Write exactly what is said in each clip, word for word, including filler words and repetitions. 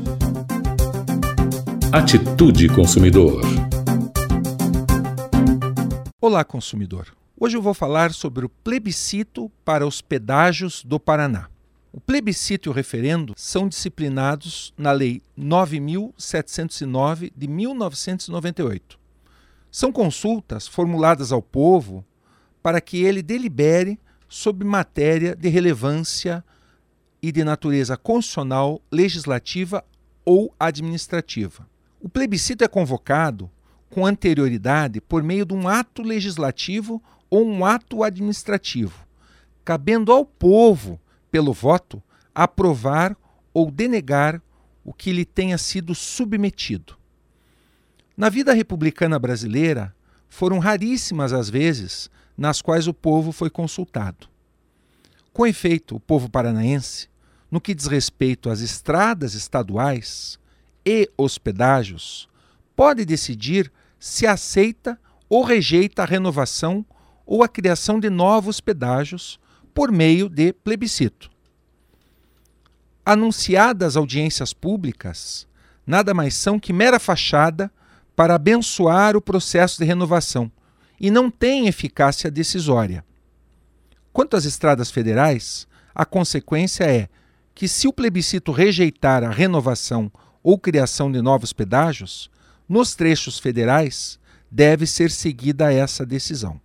Atitude Consumidor. Olá, consumidor. Hoje eu vou falar sobre o plebiscito para os pedágios do Paraná. O plebiscito e o referendo são disciplinados na Lei nove mil setecentos e nove de mil novecentos e noventa e oito. São consultas formuladas ao povo para que ele delibere sobre matéria de relevância e de natureza constitucional, legislativa ou administrativa. O plebiscito é convocado com anterioridade por meio de um ato legislativo ou um ato administrativo, cabendo ao povo, pelo voto, aprovar ou denegar o que lhe tenha sido submetido. Na vida republicana brasileira, foram raríssimas as vezes nas quais o povo foi consultado. Com efeito, o povo paranaense, no que diz respeito às estradas estaduais e os pedágios, pode decidir se aceita ou rejeita a renovação ou a criação de novos pedágios por meio de plebiscito. Anunciadas audiências públicas, nada mais são que mera fachada para abençoar o processo de renovação e não têm eficácia decisória. Quanto às estradas federais, a consequência é que, se o plebiscito rejeitar a renovação ou criação de novos pedágios, nos trechos federais deve ser seguida essa decisão.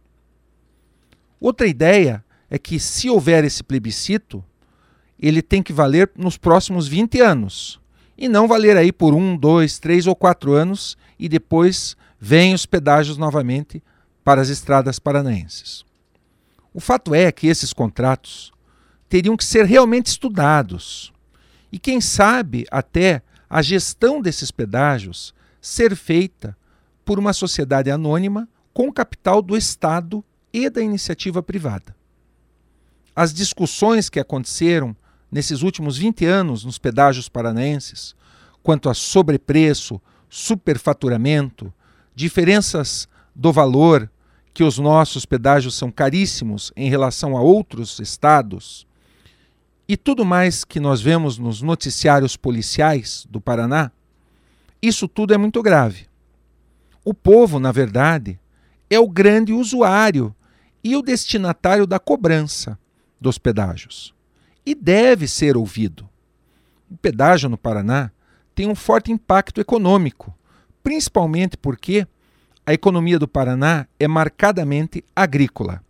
Outra ideia é que, se houver esse plebiscito, ele tem que valer nos próximos vinte anos, e não valer aí por um, dois, três ou quatro anos, e depois vêm os pedágios novamente para as estradas paranaenses. O fato é que esses contratos teriam que ser realmente estudados, e quem sabe até a gestão desses pedágios ser feita por uma sociedade anônima com capital do Estado e da iniciativa privada. As discussões que aconteceram nesses últimos vinte anos nos pedágios paranaenses, quanto a sobrepreço, superfaturamento, diferenças do valor, que os nossos pedágios são caríssimos em relação a outros estados, e tudo mais que nós vemos nos noticiários policiais do Paraná, isso tudo é muito grave. O povo, na verdade, é o grande usuário e o destinatário da cobrança dos pedágios, e deve ser ouvido. O pedágio no Paraná tem um forte impacto econômico, principalmente porque a economia do Paraná é marcadamente agrícola.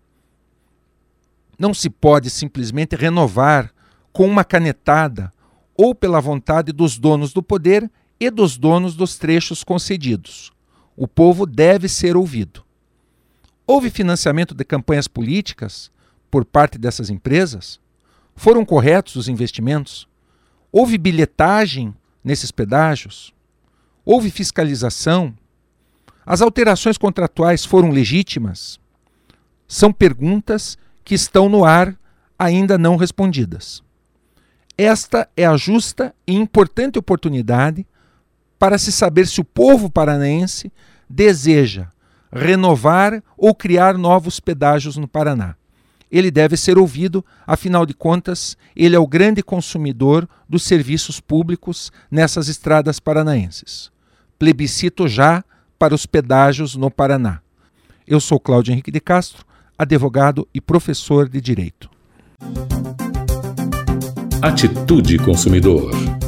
Não se pode simplesmente renovar com uma canetada ou pela vontade dos donos do poder e dos donos dos trechos concedidos. O povo deve ser ouvido. Houve financiamento de campanhas políticas por parte dessas empresas? Foram corretos os investimentos? Houve bilhetagem nesses pedágios? Houve fiscalização? As alterações contratuais foram legítimas? São perguntas que estão no ar ainda não respondidas. Esta é a justa e importante oportunidade para se saber se o povo paranaense deseja renovar ou criar novos pedágios no Paraná. Ele deve ser ouvido, afinal de contas, ele é o grande consumidor dos serviços públicos nessas estradas paranaenses. Plebiscito já para os pedágios no Paraná. Eu sou Cláudio Henrique de Castro, advogado e professor de Direito. Atitude Consumidor.